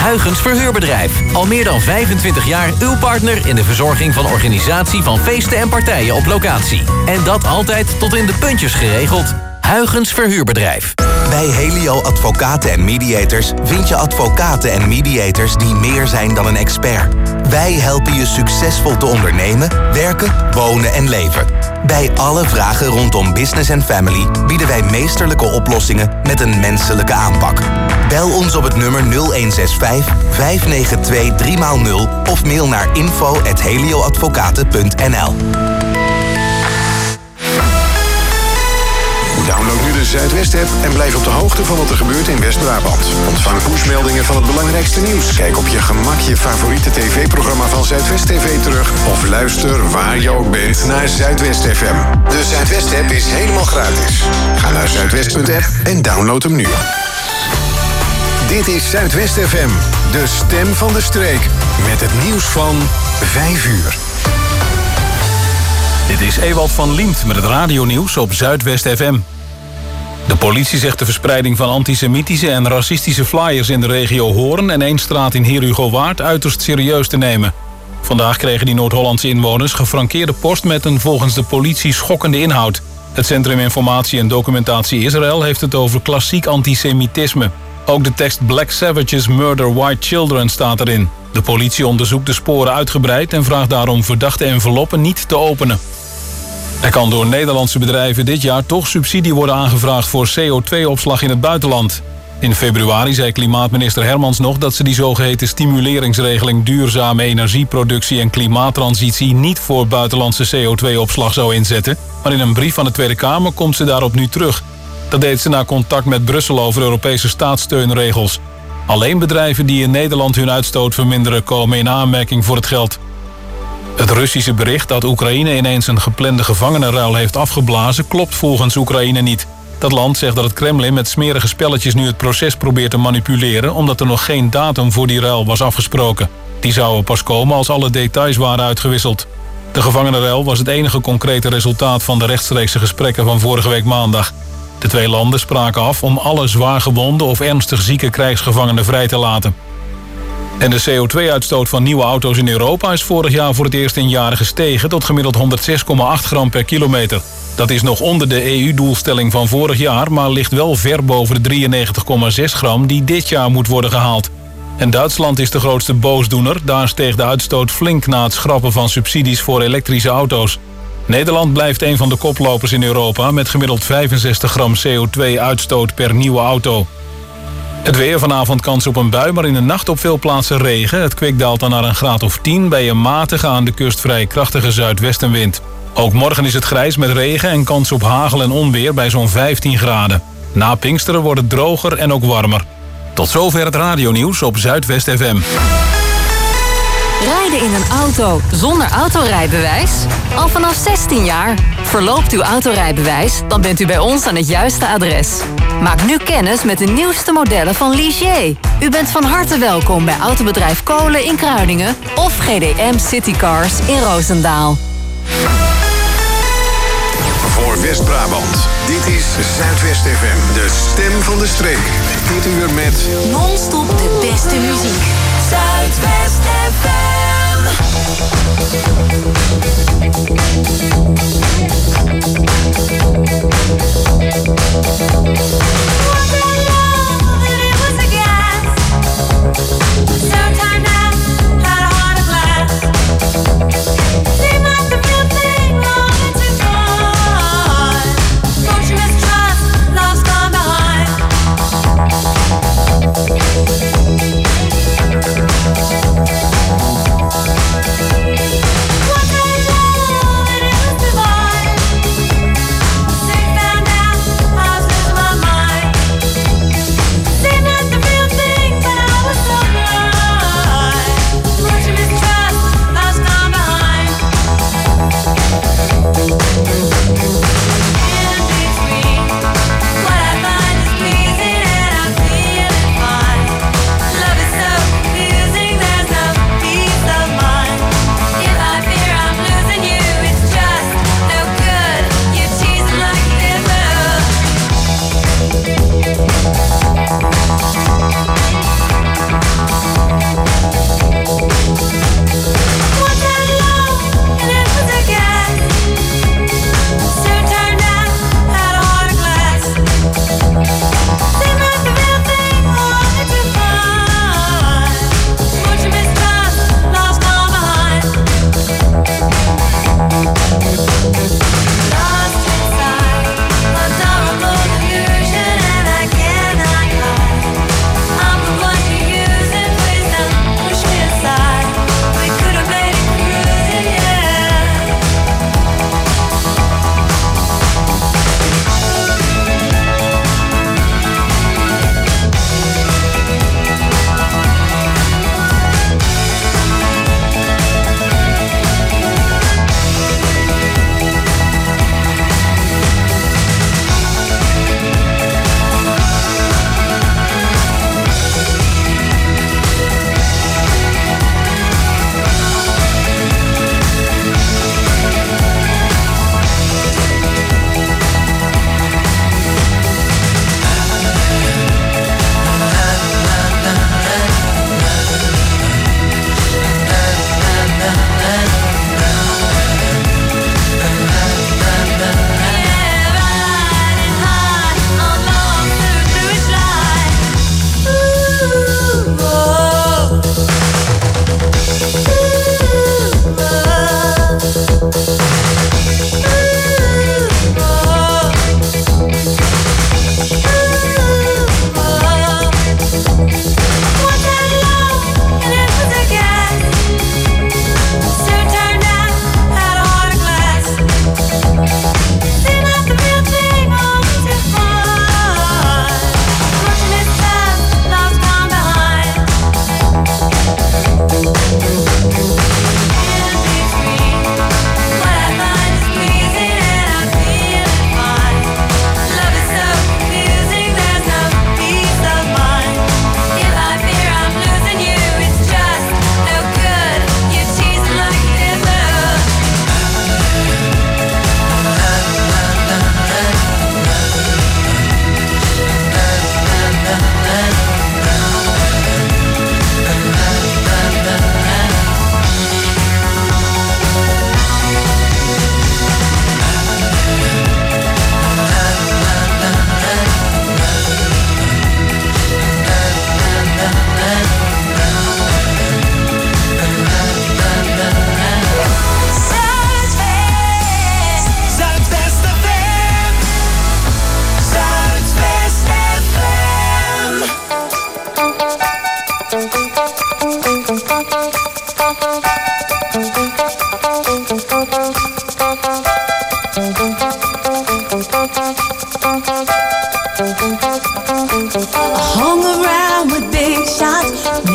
Huygens Verhuurbedrijf. Al meer dan 25 jaar uw partner in de verzorging van organisatie van feesten en partijen op locatie. En dat altijd tot in de puntjes geregeld. Huygens Verhuurbedrijf. Bij Helio Advocaten en Mediators vind je advocaten en mediators die meer zijn dan een expert. Wij helpen je succesvol te ondernemen, werken, wonen en leven. Bij alle vragen rondom business en family bieden wij meesterlijke oplossingen met een menselijke aanpak. Bel ons op het nummer 0165 592 3x0 of mail naar info@helioadvocaten.nl. Download nu de Zuidwest-app en blijf op de hoogte van wat er gebeurt in West-Brabant. Ontvang pushmeldingen van het belangrijkste nieuws. Kijk op je gemak je favoriete tv-programma van Zuidwest TV terug. Of luister waar je ook bent naar Zuidwest FM. De Zuidwest-app is helemaal gratis. Ga naar zuidwest.app en download hem nu. Dit is Zuidwest FM, de stem van de streek. Met het nieuws van 5 uur. Dit is Ewald van Liemt met het radionieuws op Zuidwest FM. De politie zegt de verspreiding van antisemitische en racistische flyers in de regio Hoorn en Eemstraat in Heerhugowaard uiterst serieus te nemen. Vandaag kregen die Noord-Hollandse inwoners gefrankeerde post met een volgens de politie schokkende inhoud. Het Centrum Informatie en Documentatie Israël heeft het over klassiek antisemitisme. Ook de tekst Black Savages Murder White Children staat erin. De politie onderzoekt de sporen uitgebreid en vraagt daarom verdachte enveloppen niet te openen. Er kan door Nederlandse bedrijven dit jaar toch subsidie worden aangevraagd voor CO2-opslag in het buitenland. In februari zei klimaatminister Hermans nog dat ze die zogeheten stimuleringsregeling duurzame energieproductie en klimaattransitie niet voor buitenlandse CO2-opslag zou inzetten. Maar in een brief aan de Tweede Kamer komt ze daarop nu terug. Dat deed ze na contact met Brussel over Europese staatssteunregels. Alleen bedrijven die in Nederland hun uitstoot verminderen komen in aanmerking voor het geld. Het Russische bericht dat Oekraïne ineens een geplande gevangenenruil heeft afgeblazen klopt volgens Oekraïne niet. Dat land zegt dat het Kremlin met smerige spelletjes nu het proces probeert te manipuleren omdat er nog geen datum voor die ruil was afgesproken. Die zou pas komen als alle details waren uitgewisseld. De gevangenenruil was het enige concrete resultaat van de rechtstreekse gesprekken van vorige week maandag. De twee landen spraken af om alle zwaargewonde of ernstig zieke krijgsgevangenen vrij te laten. En de CO2-uitstoot van nieuwe auto's in Europa is vorig jaar voor het eerst in jaren gestegen tot gemiddeld 106,8 gram per kilometer. Dat is nog onder de EU-doelstelling van vorig jaar, maar ligt wel ver boven de 93,6 gram die dit jaar moet worden gehaald. En Duitsland is de grootste boosdoener. Daar steeg de uitstoot flink na het schrappen van subsidies voor elektrische auto's. Nederland blijft een van de koplopers in Europa met gemiddeld 65 gram CO2-uitstoot per nieuwe auto. Het weer, vanavond kans op een bui, maar in de nacht op veel plaatsen regen. Het kwik daalt dan naar een graad of 10 bij een matige aan de kust vrij krachtige zuidwestenwind. Ook morgen is het grijs met regen en kans op hagel en onweer bij zo'n 15 graden. Na Pinksteren wordt het droger en ook warmer. Tot zover het radionieuws op Zuidwest FM. Rijden in een auto zonder autorijbewijs? Al vanaf 16 jaar. Verloopt uw autorijbewijs? Dan bent u bij ons aan het juiste adres. Maak nu kennis met de nieuwste modellen van Ligier. U bent van harte welkom bij Autobedrijf Kolen in Kruiningen of GDM Citycars in Roosendaal. Voor West-Brabant, dit is Zuidwest FM, de stem van de streek. Dit uur met Non-stop de beste muziek. Zuidwest FM.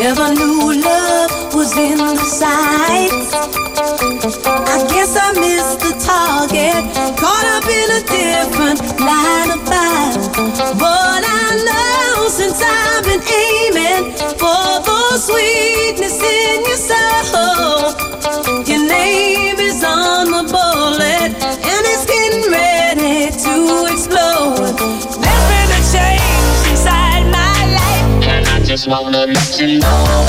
Never knew love was in the sights. I guess I missed the target, caught up in a different line of fire. But I know since I've been aiming for the sweetness in your soul, your name is on the bullet and it's getting ready to explode. There's been a change inside my life, and I just wanna let you know.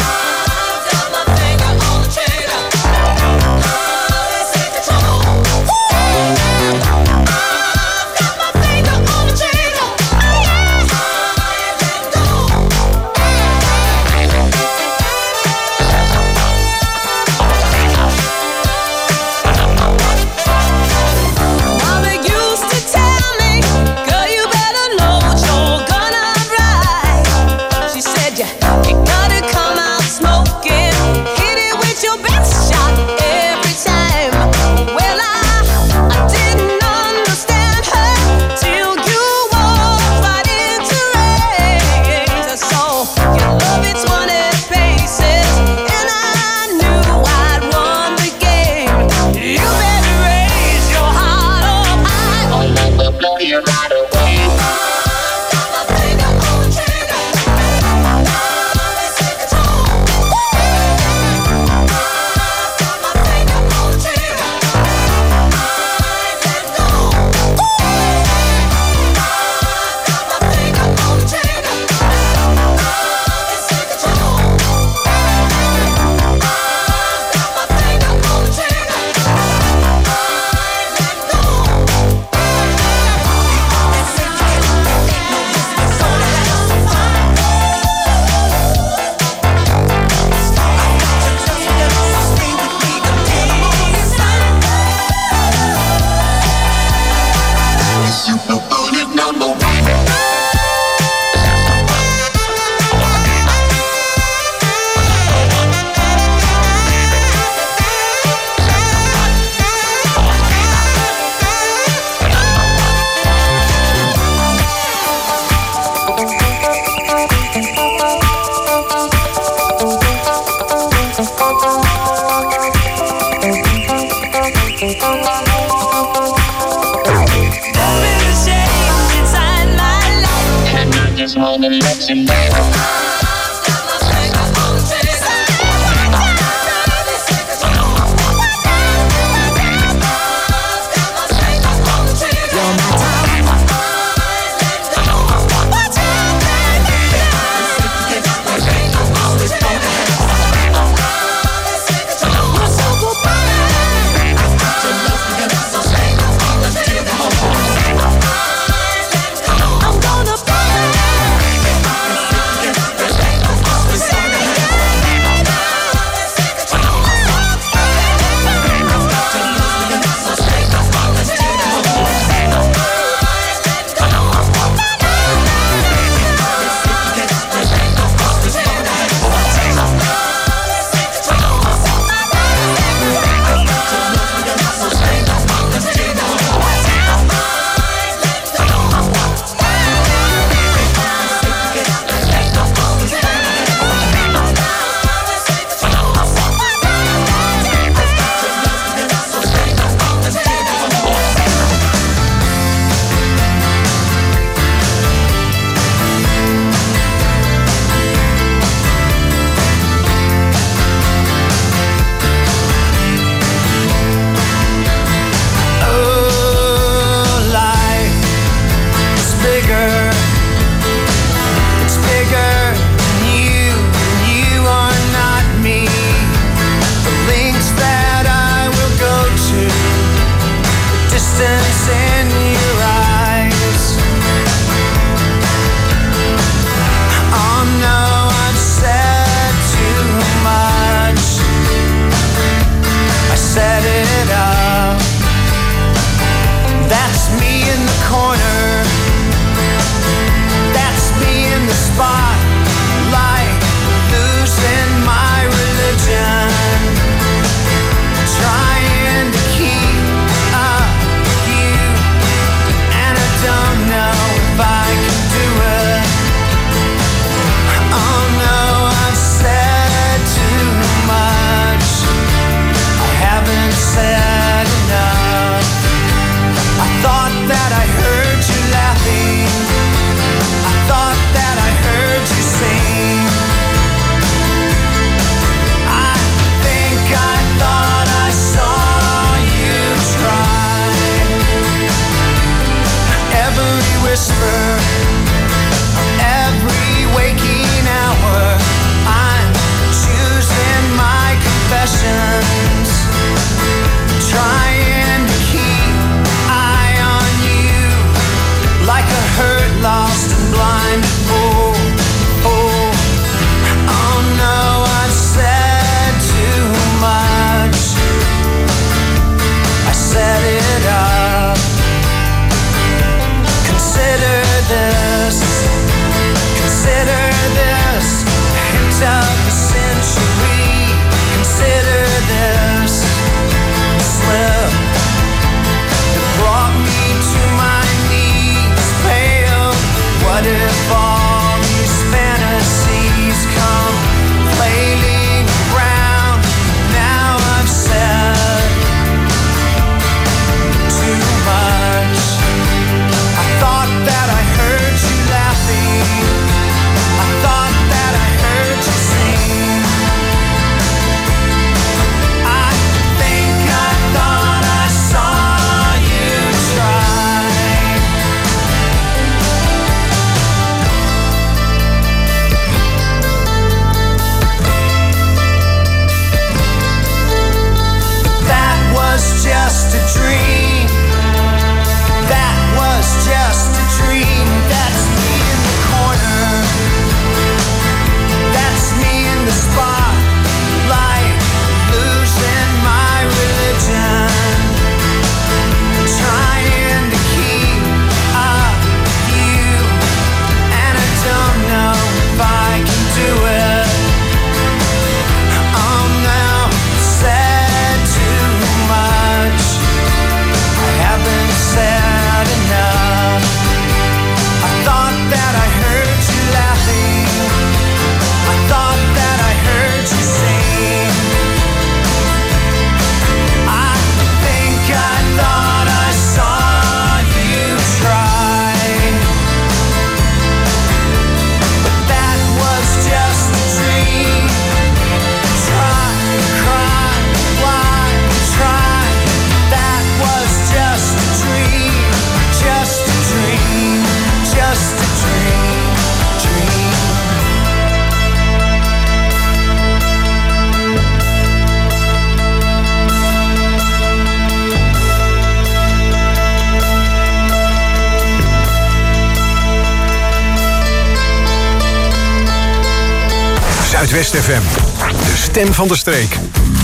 Zuidwest FM. De stem van de streek.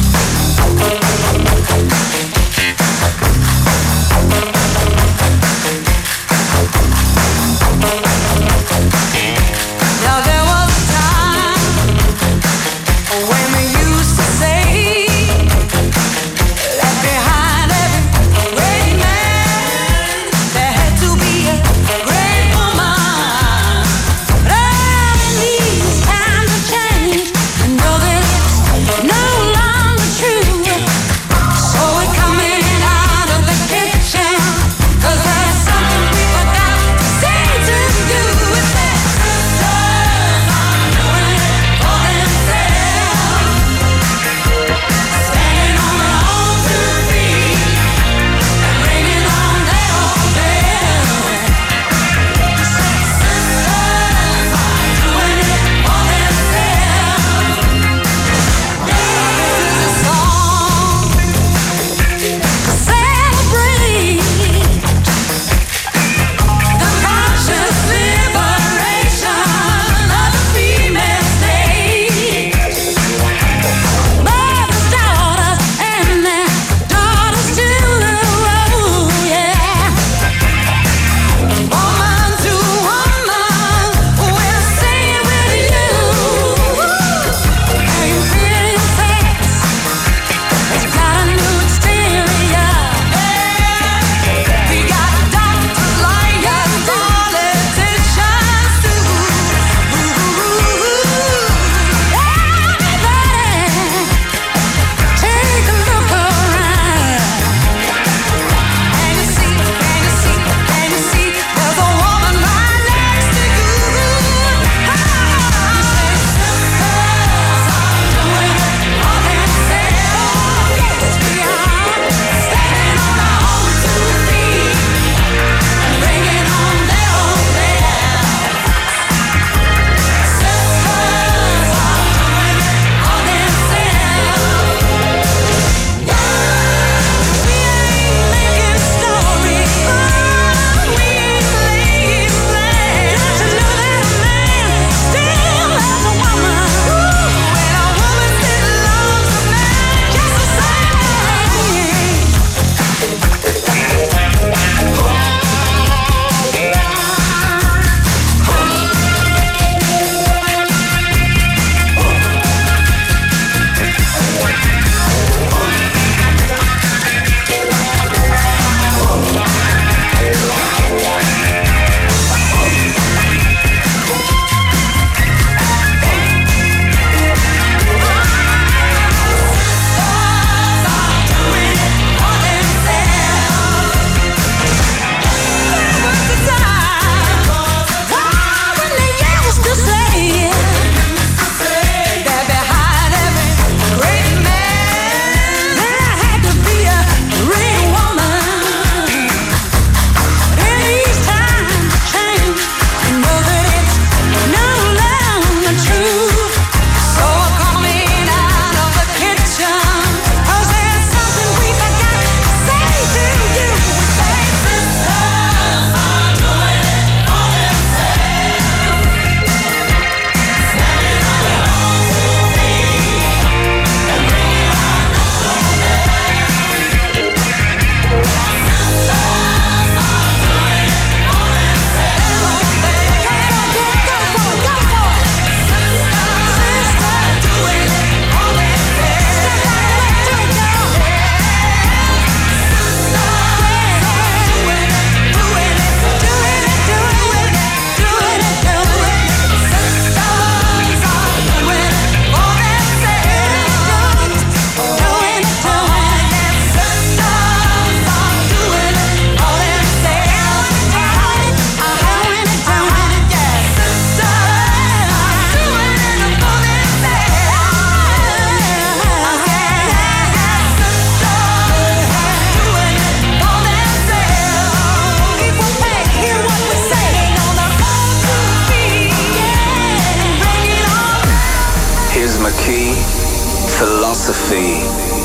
philosophy.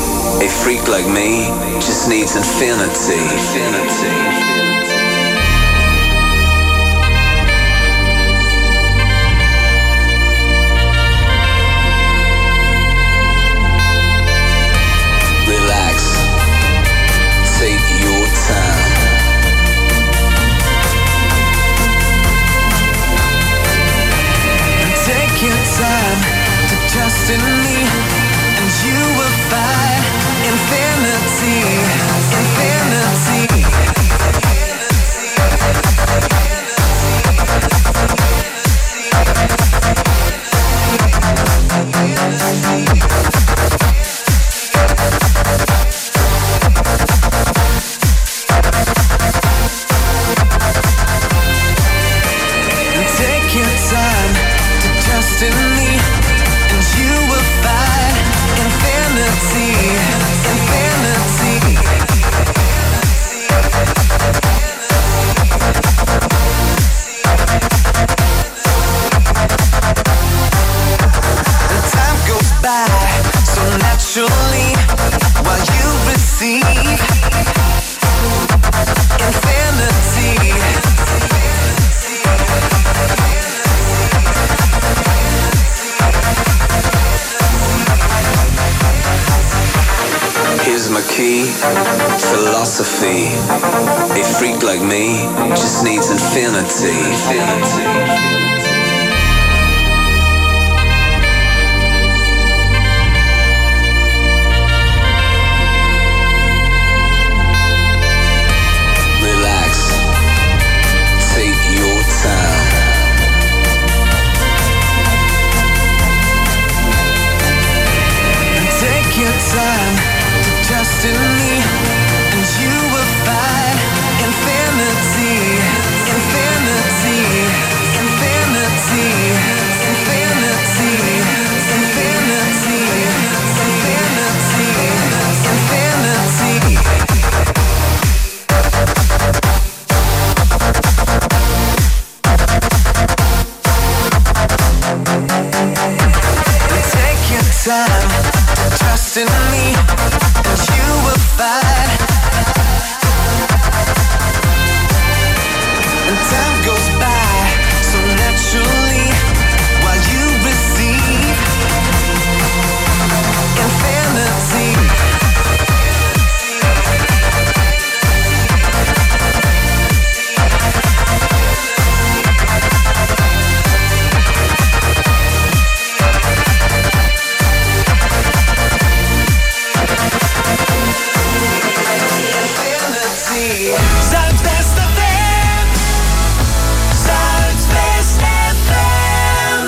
A freak like me just needs infinity. receive infinity. Here's my key, philosophy. A freak like me just needs infinity. Relax, take your time. Take your time to trust in me, and you will find infinity, infinity, infinity, infinity, infinity, infinity, infinity. Take your time. Trust in me, and you will find. And time goes by so naturally while you receive infinity. Zuidwest FM. Zuidwest FM.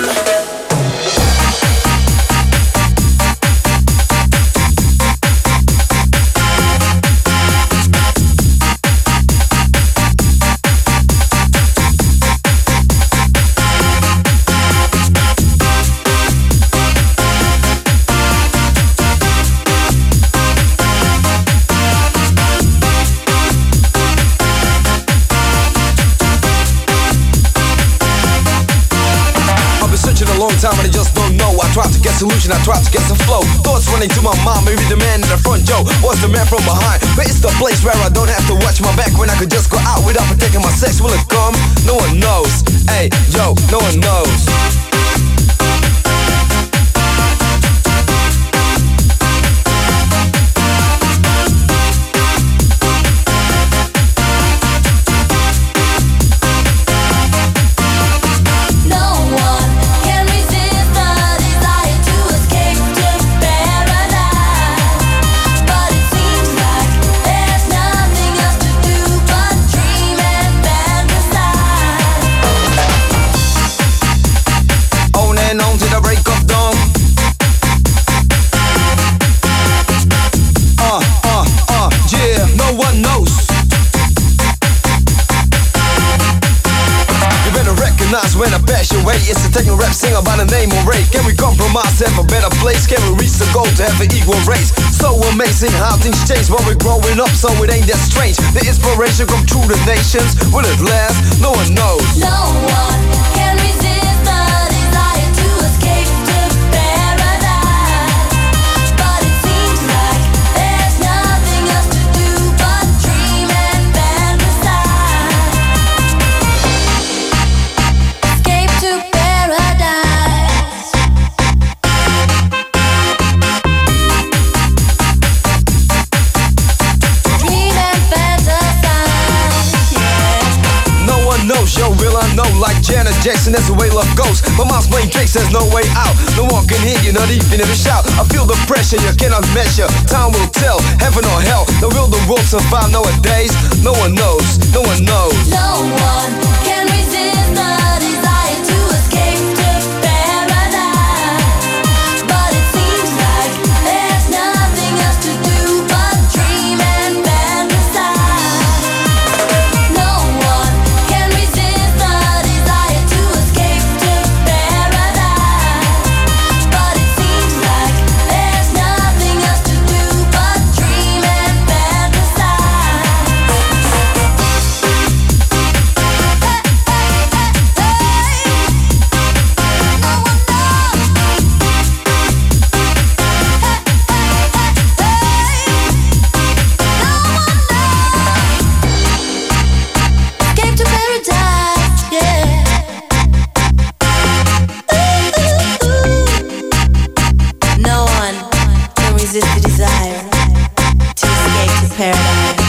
Long time and I just don't know. I try to get solution, I try to get some flow. Thoughts running to my mind, maybe the man in the front, Joe was the man from behind. But it's the place where I don't have to watch my back, when I could just go out without protecting my sex. Will it come? No one knows. Hey, yo, no one knows. When I pass your way, it's a techno rap singer by the name of Ray. Can we compromise, have a better place? Can we reach the goal to have an equal race? So amazing how things change when we're growing up, so it ain't that strange. The inspiration come through the nations. Will it last? No one knows. No one can resist the desire to escape to paradise. But it seems like there's nothing else to do but dream and fantasize. Escape to paradise. Dream and fantasize, yeah. No one knows, yo, will I know? Like Janet Jackson, that's the way love goes. My mom's playing tricks, there's no way out. No one can hear you, not even if you shout. I feel the pressure, you cannot measure. Time will tell, heaven or hell. Now will the world survive nowadays? No one knows, no one knows. No one can resist the desire to escape to paradise. But it seems like there's nothing else to do but dream and fantasize. No one can resist the desire to escape to paradise. But it seems like there's nothing else to do but dream and fantasize. Hey, hey, hey, hey. resist the desire to escape to paradise.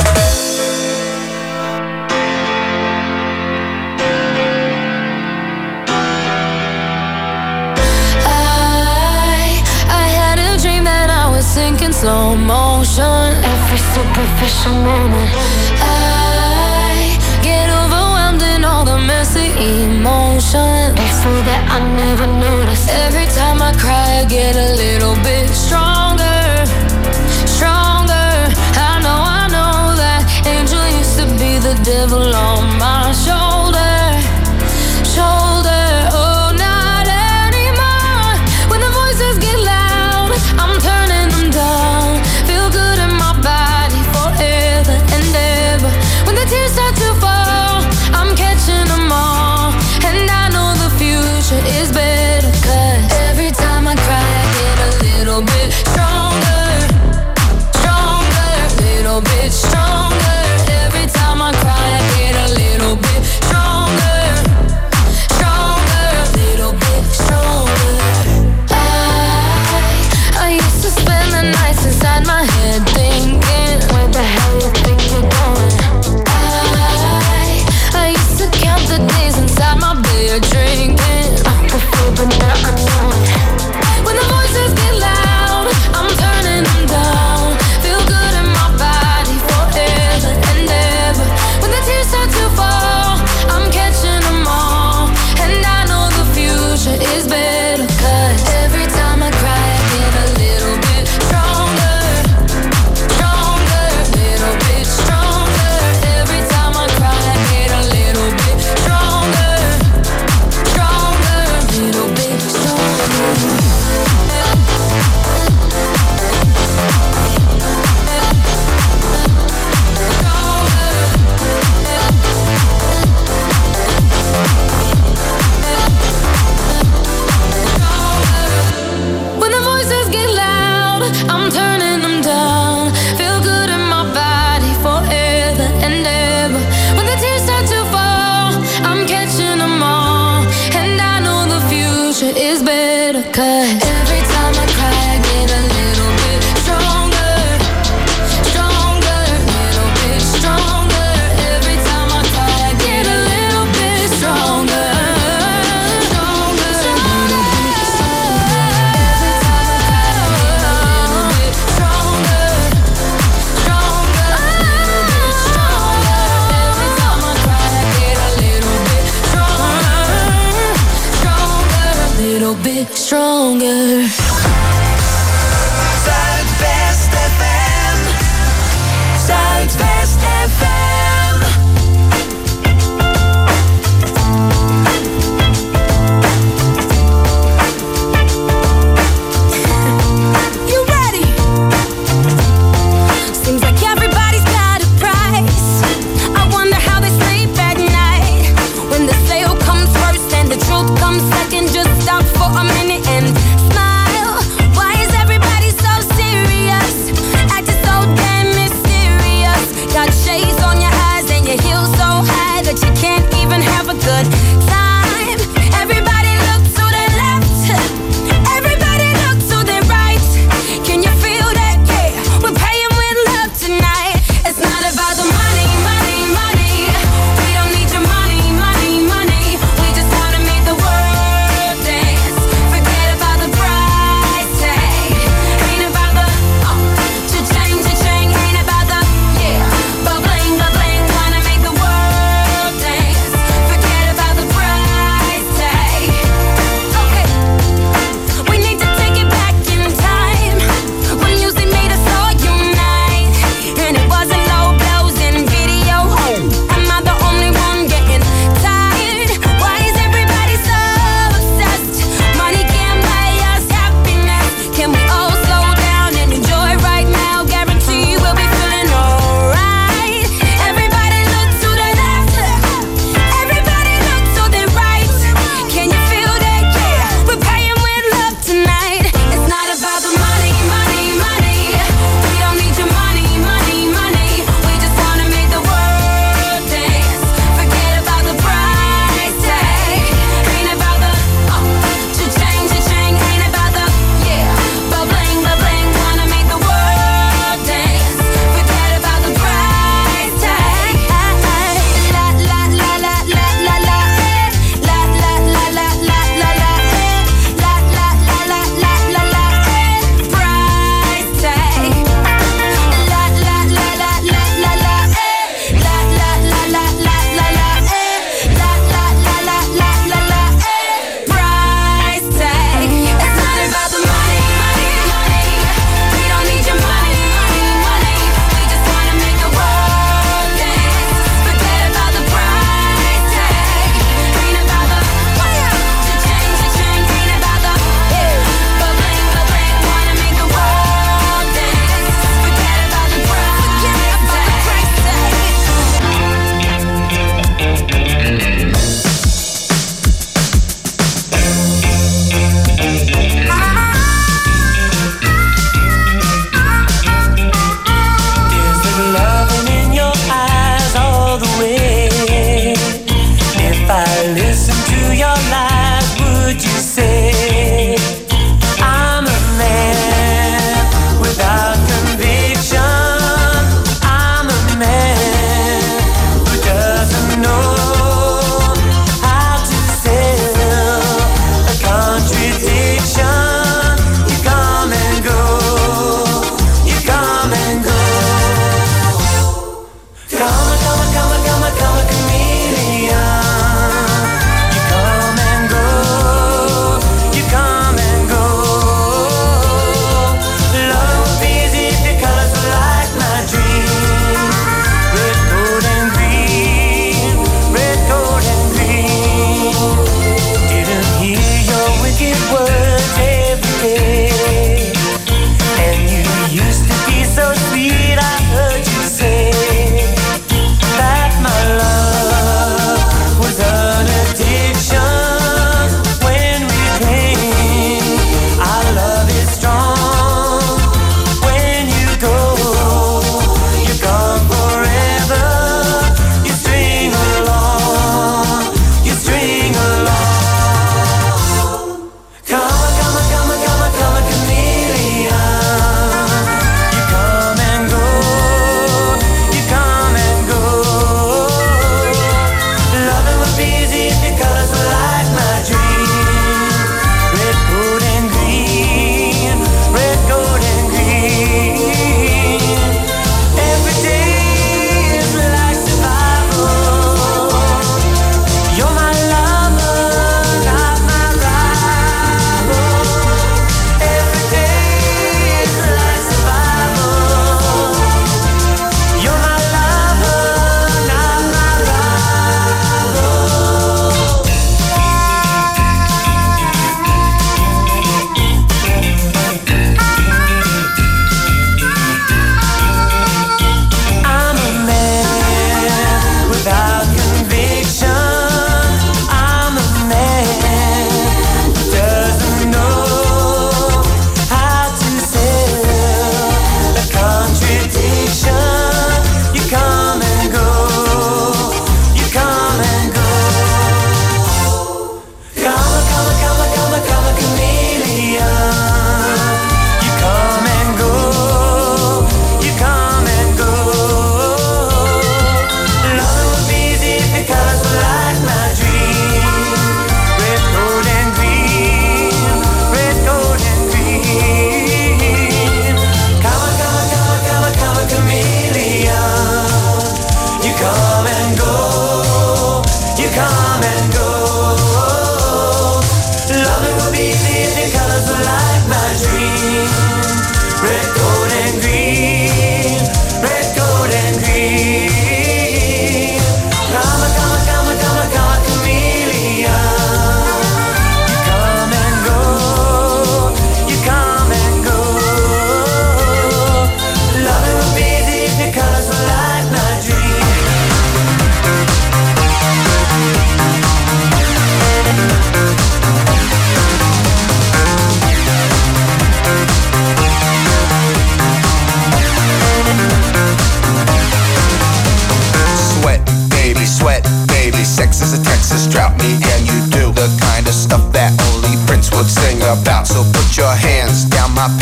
I had a dream that I was sinking slow motion. Every superficial moment, I get overwhelmed in all the messy emotions. It's so that I never notice. Every time I cry, I get a little bit stronger, stronger. I know that angel used to be the devil on my shoulder, shoulder. Oh, not anymore. When the voices get loud, I'm turning them down. Feel good in my body forever and ever. When the tears start to fall, I'm catching them all. And I know the future is better, 'cause every time I cry, I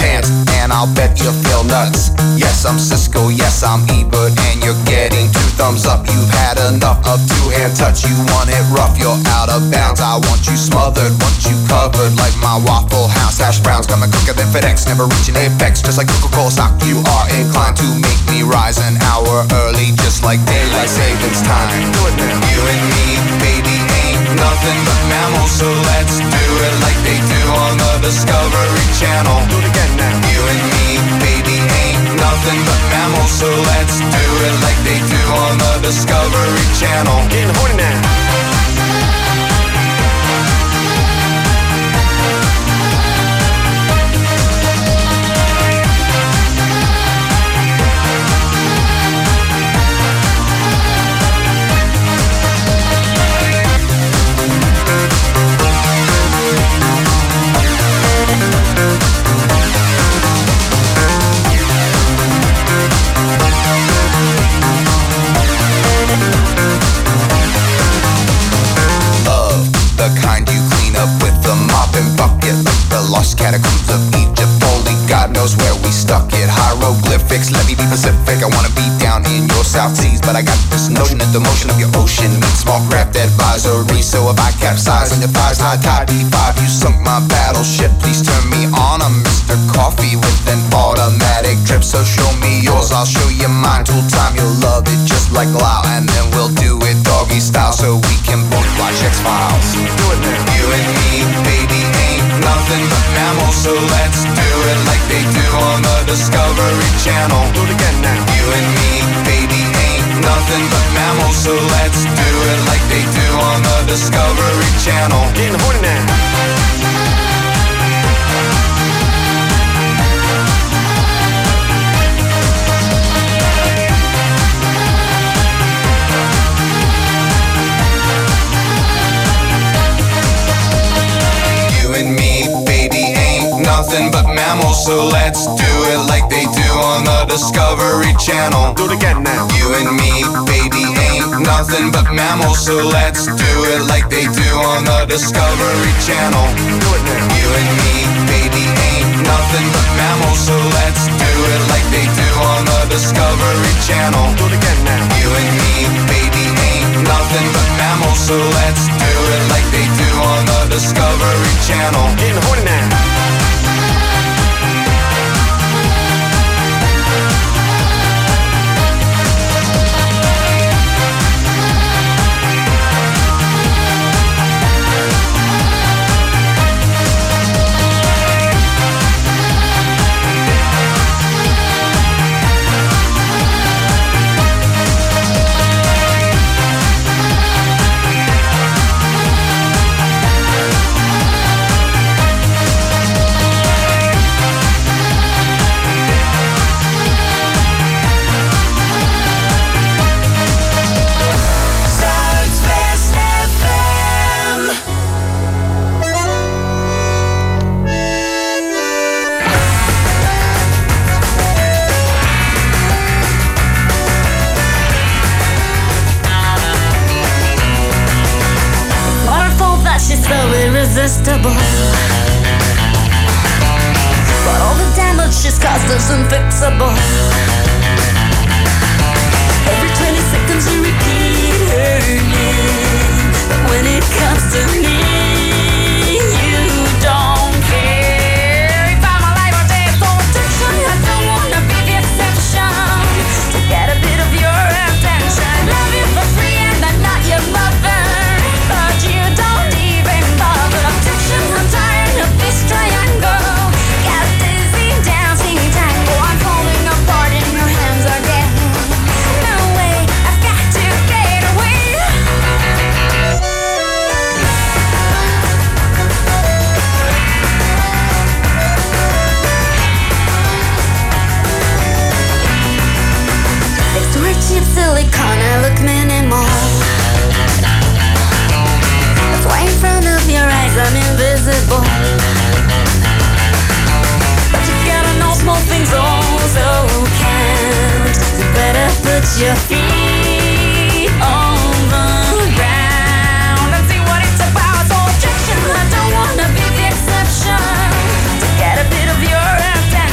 bands, and I'll bet you feel nuts. Yes, I'm Cisco, yes, I'm Ebert, and you're getting 2 thumbs up. You've had enough of 2-hand touch. You want it rough, you're out of bounds. I want you smothered, want you covered like my Waffle House hash browns. Coming quicker than FedEx, never reaching apex. Just like Coca-Cola stock, you are inclined to make me rise an hour early, just like daylight savings time. You and me, baby, ain't nothing but mammals, so let's do it like they do on the Discovery Channel. Do it again now. You and me, baby, ain't nothing but mammals, so let's do it like they do on the Discovery Channel. Getting horny now. Lost catacombs of Egypt, only God knows where we stuck it. Hieroglyphics, let me be Pacific. I wanna be down in your South Seas, but I got this notion that the motion of your ocean meets small craft advisory. So if I capsize on your thighs, high tide D5, you sunk my battleship. Please turn me on. I'm Mr. Coffee with an automatic drip. So show me yours, I'll show you mine. Tool time, you'll love it just like Lau, and then we'll do it doggy style so we can both watch X-Files. Do it now. You and me, baby, ain't nothing but mammals, so let's do it like they do on the Discovery Channel. Do it again now. You and me, baby, ain't nothing but mammals, so let's do it like they do on the Discovery Channel. Getting horny now. Nothing but mammals, so let's do it like they do on the Discovery Channel. Do it again now. You and me, baby, ain't nothing but mammals, so let's do it like they do on the Discovery Channel. Do it now. You and me, baby, ain't nothing but mammals, so let's do it like they do on the Discovery Channel. Do it again now. You and me, baby, ain't nothing but mammals, so let's do it like they do on the Discovery Channel. Getting horny now. Irresistible, but all the damage she's caused is unfixable. Every 20 seconds you repeat her name, but when it comes to me, you don't care. If I'm alive or dead for attention, I don't wanna be the exception. To get a bit of your attention, love you for free and I'm not your mother, but you don't even bother. I'm tired of this triangle. Got dizzy dancing tango. I'm falling apart in your hands again. No way, I've got to get away. Next to her cheap silicone, I look minimal. That's why in front of your eyes I'm invisible. But you gotta know small things also count. You better put your feet on the ground and see what it's about. So objection, I don't wanna be the exception. To get a bit of your attention.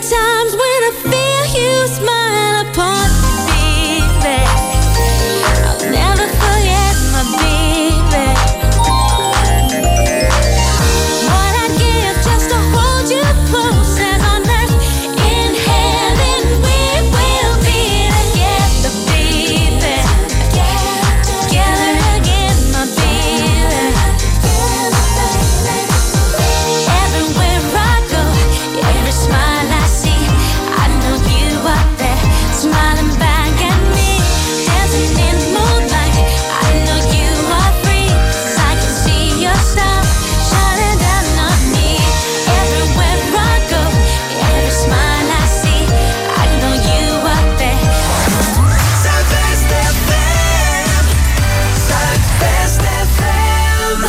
times when I feel you smile upon me, baby. I'll never forget my baby. What I'd give just to hold you close as on earth. In heaven we will be together, baby. Together again, my baby. Everywhere I go, every smile I see, I know you are there, smiling back at me. Dancing in the moonlight, I know you are free, 'cause I can see your star shining down on me. Everywhere I go, every smile I see, I know you are there. Southwest FM, Southwest FM.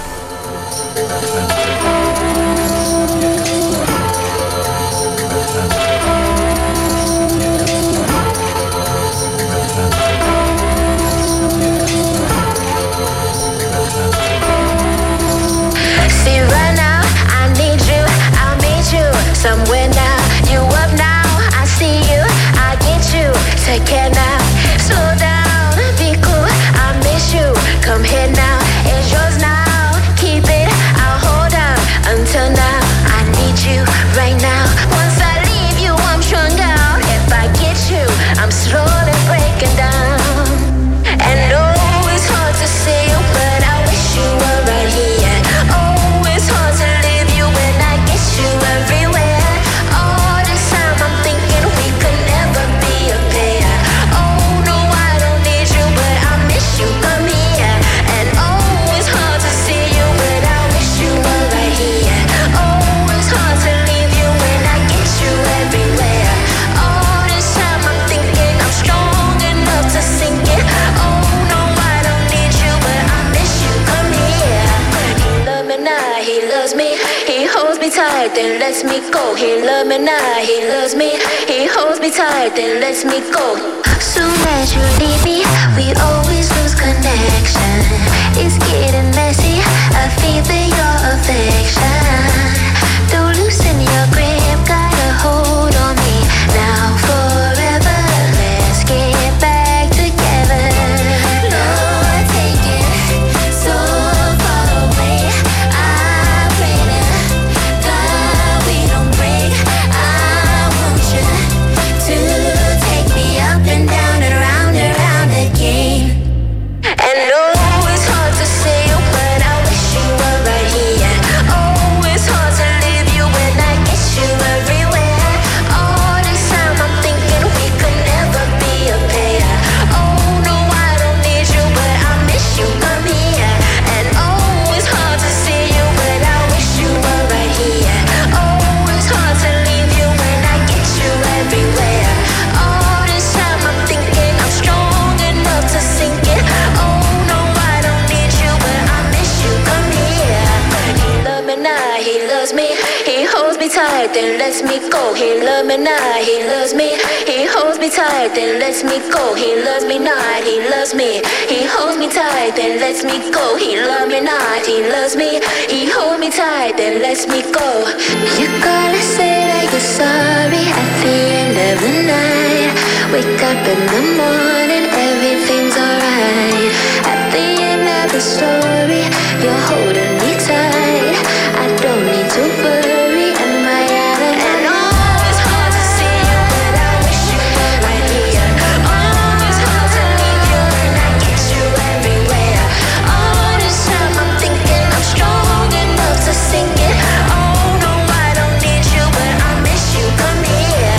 See right now, I need you, I'll meet you somewhere now. You up now, I see you, I get you. Take care now, slow down, be cool, I miss you. Come here now, it's yours now. Keep it, I'll hold on until now. I need you right now. Once I leave you, I'm strung out. If I get you, I'm slowly breaking down. And oh, it's hard to see you, but I wish you were right here. Oh, it's hard to leave you when I get you everywhere. All this time I'm thinking we could never be a pair. Oh no, I don't need you, but I miss you. Come here. And oh, it's hard to see you, but I wish you were right here. Oh, it's hard to leave you when I get you everywhere. All this time I'm thinking I'm strong enough to sink it. Oh no, I don't need you, but I miss you. Come here. He loves me now, he loves me. He holds me tight, then lets me go. He loves me now, he loves me. He holds me tight, then lets me go. Soon as you leave me, we always lose connection. It's getting messy, I feel your affection. Don't loosen your grip, got a hold on me. Now forever, let's get back together. Lord, take it so far away. I pray to God we don't break. I want you to take me up and down and round again. And oh, it's hard to say you, but I wish you were right here. Oh, it's hard to leave you when I get you everywhere. All this time I'm thinking we could never be a pair. Oh no, I don't need you, but I miss you. Come here. And oh, it's hard to see you, but I wish you were right here. Oh, it's hard to leave you when I get you everywhere. All this time I'm thinking I'm strong enough to sink it. Oh no, I don't need you, but I miss you. Come here. He loves me now, he loves me. He holds me tight, then lets me go. He loves me now, he loves me. He holds me tight, then lets me go. He loves me not, he loves me. He holds me tight, then lets me go. He loves me not, he loves me. He holds me tight, then lets me go. You gotta say that you're sorry at the end of the night. Wake up in the morning, everything's alright. At the end of the story, you're holding me tight. I don't need to worry, am I out of and oh, it's hard to see you, but I wish you were right here. Oh, it's hard to leave you when I get you everywhere. All this time I'm thinking I'm strong enough to sink it. Oh no, I don't need you, but I miss you. Come here.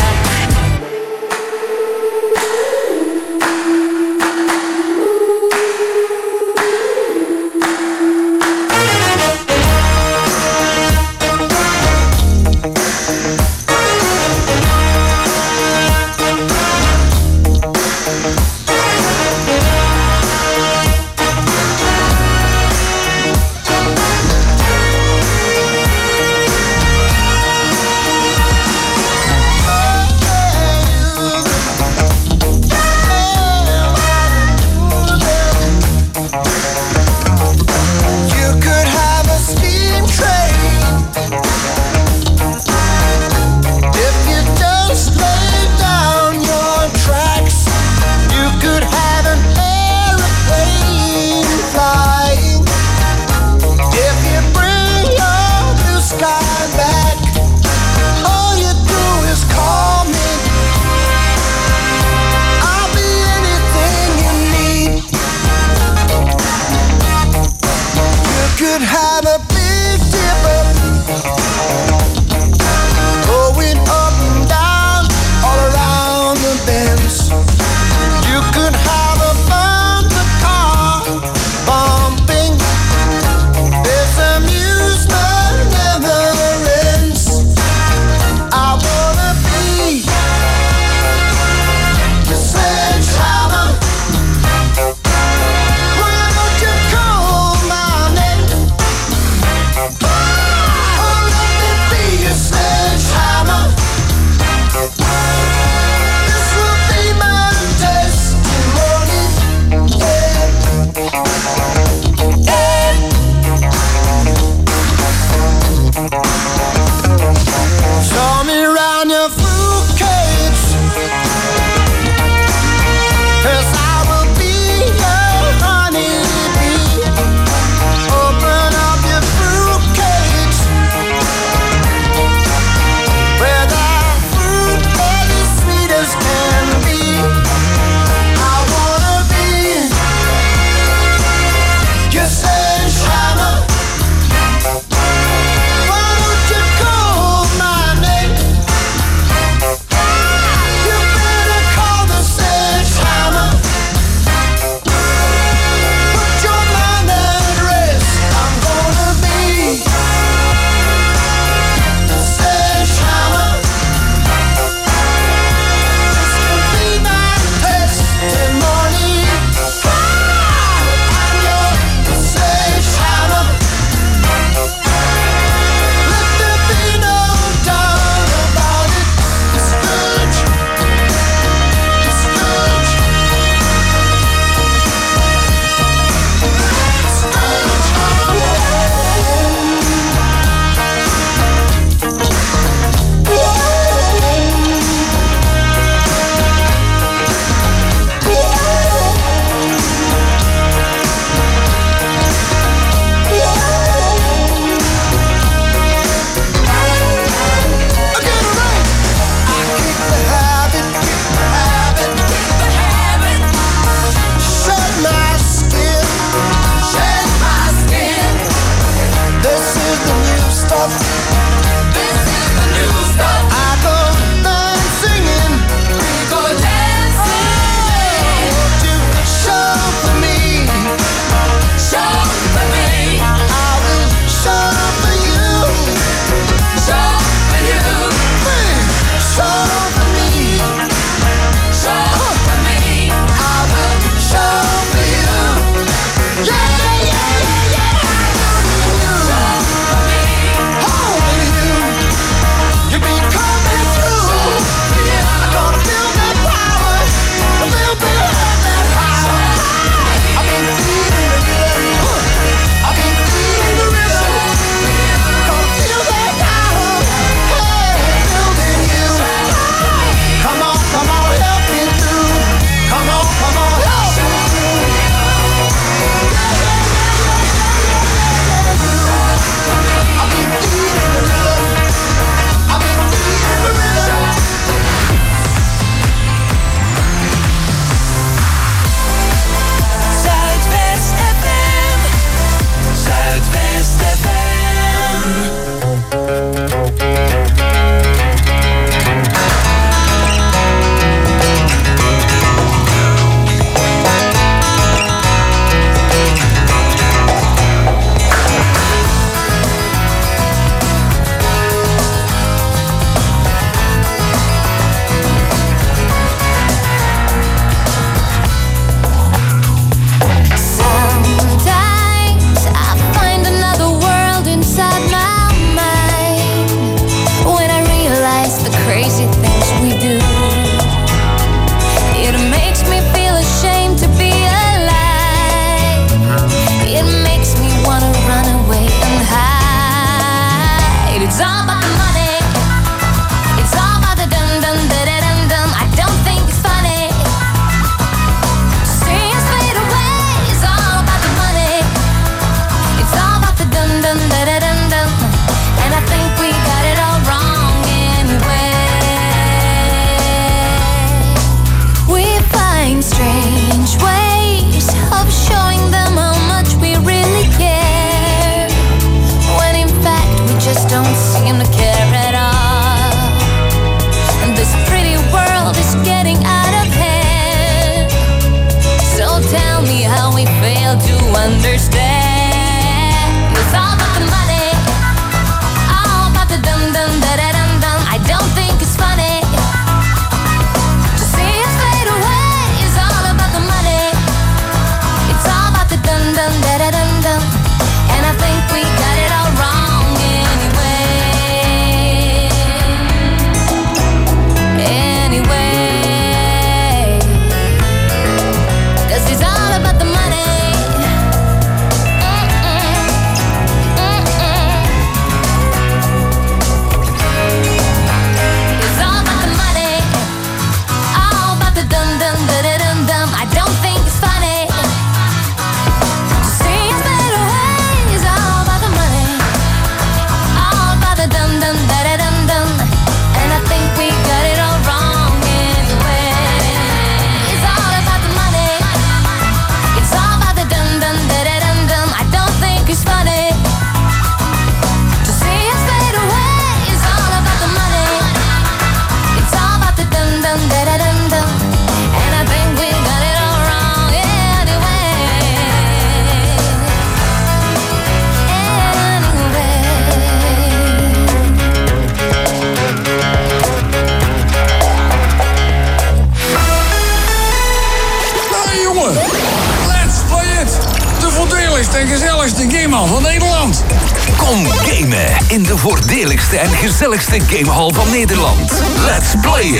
voordeligste en gezelligste gamehal van Nederland. Kom gamen in de voordeligste en gezelligste gamehal van Nederland. Let's play it.